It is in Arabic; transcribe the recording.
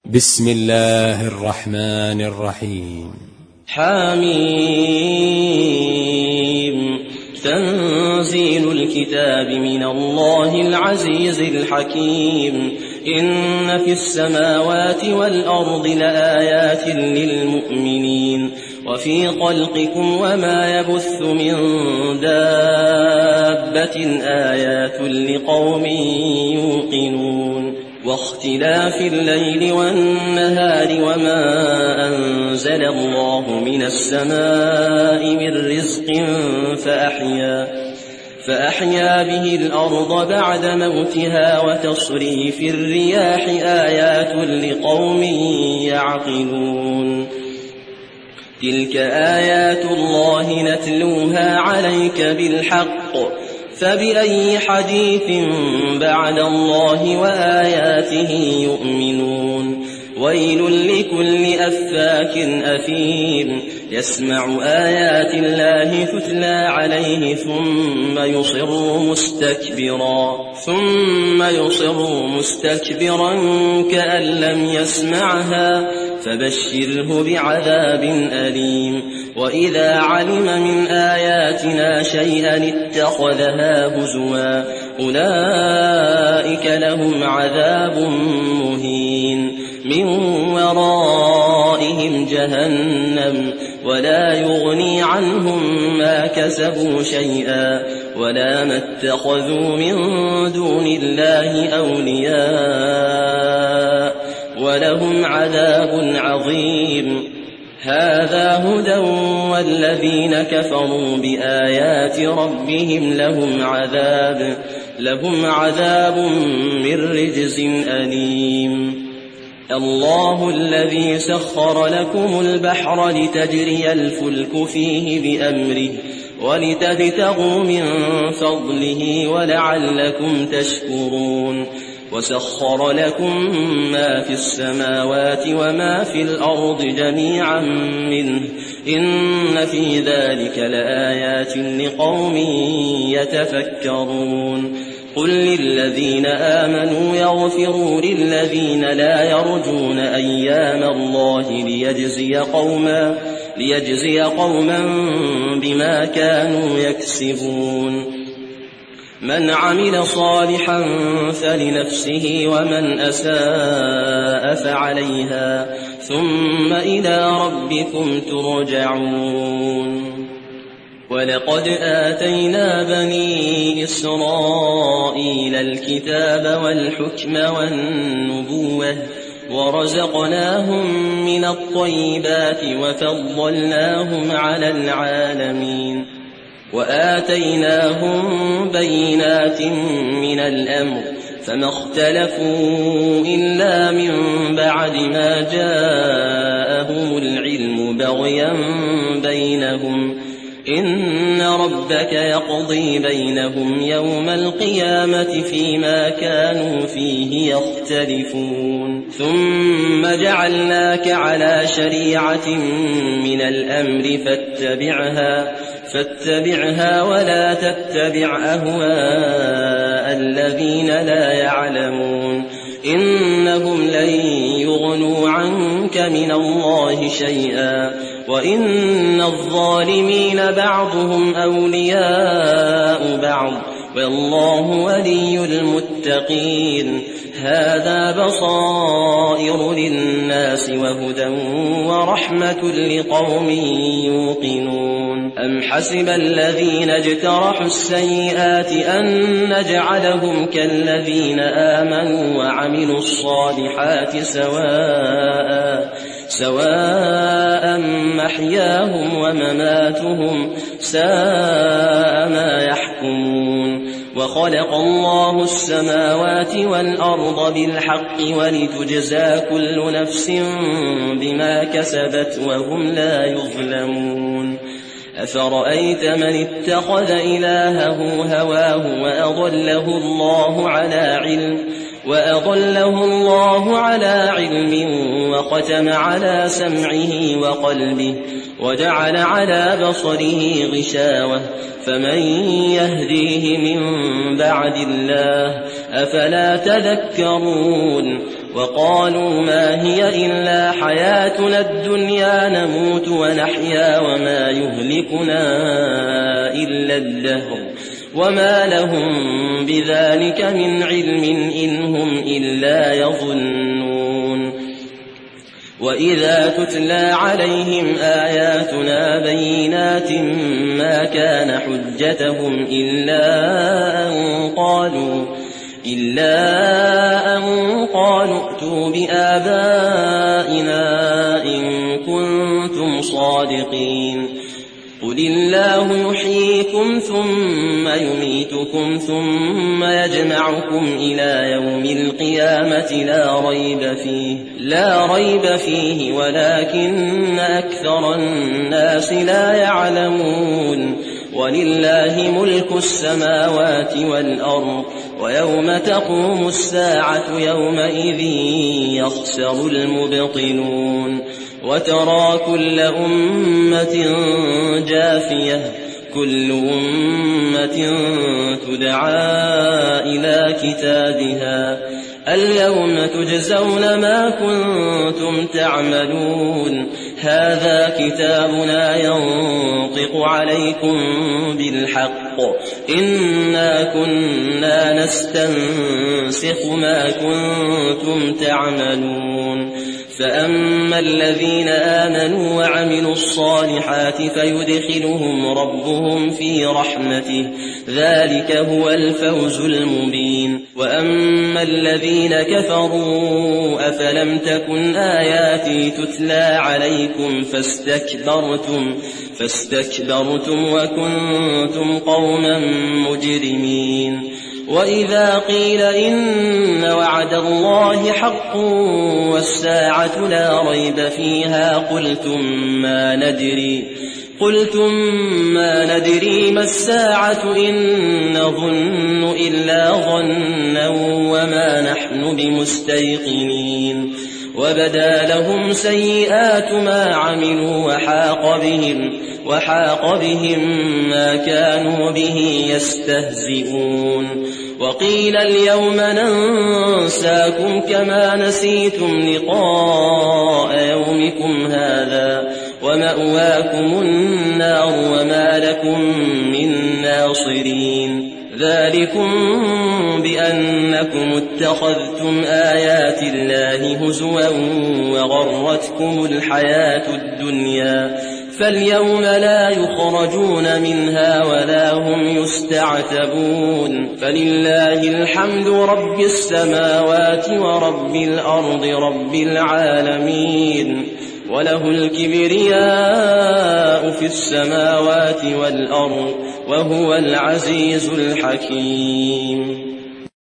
بسم الله الرحمن الرحيم. حميم. تنزيل الكتاب من الله العزيز الحكيم. إن في السماوات والأرض لآيات للمؤمنين وفي خلقكم وما يبث من دابة آيات لقوم يوقنون. واختلاف الليل والنهار وما أنزل الله من السماء من رزق فأحيا به الأرض بعد موتها وتصريف الرياح آيات لقوم يعقلون. تلك آيات الله نتلوها عليك بالحق فبأي حديث بعد الله وآياته يؤمنون. ويل لكل أفاك أثيم يسمع آيات الله تتلى عليه ثم يصر مستكبرا كأن لم يسمعها فبشره بعذاب أليم. وإذا علم من آياتنا شيئا اتخذها هزوا أولئك لهم عذاب مهين من ورائهم جهنم ولا يغني عنهم ما كسبوا شيئا ولا ما اتخذوا من دون الله أولياء ولهم عذاب عظيم. هذا هدى والذين كفروا بآيات ربهم لهم عذاب من رجز أليم. الله الذي سخر لكم البحر لتجري الفلك فيه بأمره ولتبتغوا من فضله ولعلكم تشكرون. وسخر لكم ما في السماوات وما في الأرض جميعا منه إن في ذلك لآيات لقوم يتفكرون. قل للذين آمنوا يغفروا للذين لا يرجون أيام الله ليجزي قوما بما كانوا يكسبون. من عمل صالحا فلنفسه ومن أساء فعليها ثم إلى ربكم ترجعون. ولقد آتينا بني إسرائيل الكتاب والحكم والنبوة ورزقناهم من الطيبات وفضلناهم على العالمين وآتيناهم بينات من الأمر فما اختلفوا إلا من بعد ما جاءهم العلم بغيا بينهم إن ربك يقضي بينهم يوم القيامة فيما كانوا فيه يختلفون. ثم جعلناك على شريعة من الأمر فاتبعها ولا تتبع أهواء الذين لا يعلمون إنهم لن يغنوا عنك من الله شيئا وإن الظالمين بعضهم أولياء بعض والله ولي المتقين. هذا بصائر للناس وهدى ورحمة لقوم يوقنون. أم حسب الذين اجترحوا السيئات أن نجعلهم كالذين آمنوا وعملوا الصالحات سواء محياهم ومماتهم ساء ما يحكمون. وخلق الله السماوات والأرض بالحق ولتجزى كل نفس بما كسبت وهم لا يظلمون. أفرأيت من اتخذ إلهه هواه وأضله الله على علم وختم على سمعه وقلبه وجعل على بصره غشاوة فمن يهديه من بعد الله أفلا تذكرون وقالوا ما هي إلا حياتنا الدنيا نموت ونحيا وما يهلكنا إلا الدهر وما لهم بذلك من علم إن هم إلا يظنون وإذا تتلى عليهم آياتنا بينات ما كان حجتهم إلا أن قالوا ائتوا بآبائنا إن كنتم صادقين قل الله يحييكم ثم يميتكم ثم يجمعكم إلى يوم القيامة لا ريب فيه ولكن أكثر الناس لا يعلمون ولله ملك السماوات والأرض ويوم تقوم الساعة يومئذ يخسر المبطلون وترى كل أمة جاثية كل أمة تدعى إلى كتابها اليوم تجزون ما كنتم تعملون هذا كتابنا ينطق عليكم بالحق إنا كنا نستنسخ ما كنتم تعملون فأما الذين آمنوا وعملوا الصالحات فيدخلهم ربهم في رحمته ذلك هو الفوز المبين وأما الذين كفروا أفلم تكن آياتي تتلى عليكم فاستكبرتم وكنتم قوما مجرمين وإذا قيل إن وعد الله حق والساعة لا ريب فيها قلتم ما ندري ما الساعة إن نظن إلا ظنا وما نحن بمستيقنين وبدا لهم سيئات ما عملوا وحاق بهم ما كانوا به يستهزئون وقيل اليوم ننساكم كما نسيتم لقاء يومكم هذا ومأواكم النار وما لكم من ناصرين ذلكم بأنكم اتخذتم آيات الله هزوا وغرتكم الحياة الدنيا فاليوم لا يخرجون منها ولا هم يستعتبون فلله الحمد رب السماوات ورب الأرض رب العالمين وله الكبرياء في السماوات والأرض وهو العزيز الحكيم